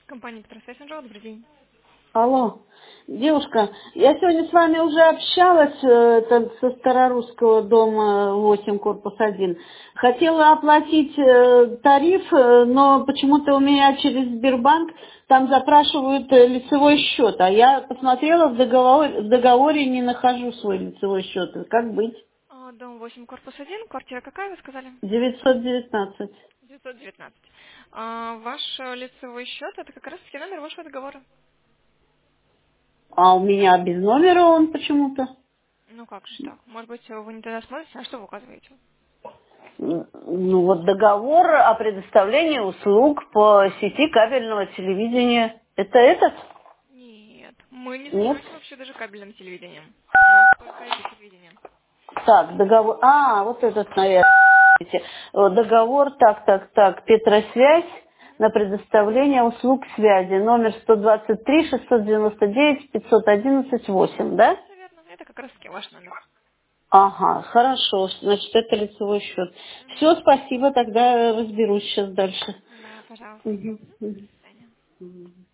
Компания Петросвязь, добрый день. Алло, девушка, я сегодня с вами уже общалась со Старорусского дома 8, корпус 1. Хотела оплатить тариф, но почему-то у меня через Сбербанк там запрашивают лицевой счет, а я посмотрела в договоре не нахожу свой лицевой счет. Как быть? Дом 8, корпус 1. Квартира какая, вы сказали? 919. 919. Ваш лицевой счет, это как раз таки номер вашего договора. А у меня без номера он почему-то. Ну как же так? Может быть, вы не тогда смотрите, на что вы указываете? Ну вот договор о предоставлении услуг по сети кабельного телевидения. Это этот? Нет, мы не Нет? занимаемся вообще даже кабельным телевидением. У нас только IP-телевидение. Так, договор. А, вот этот, наверное. Договор, так, Петросвязь на предоставление услуг связи. Номер 123 699 511 8, да? Все верно, это как раз таки ваш номер. Ага, хорошо. Значит, это лицевой счет. Мгм. Все, спасибо, тогда разберусь сейчас дальше. Да, пожалуйста. Мгм, До мгм, свидания. мгм.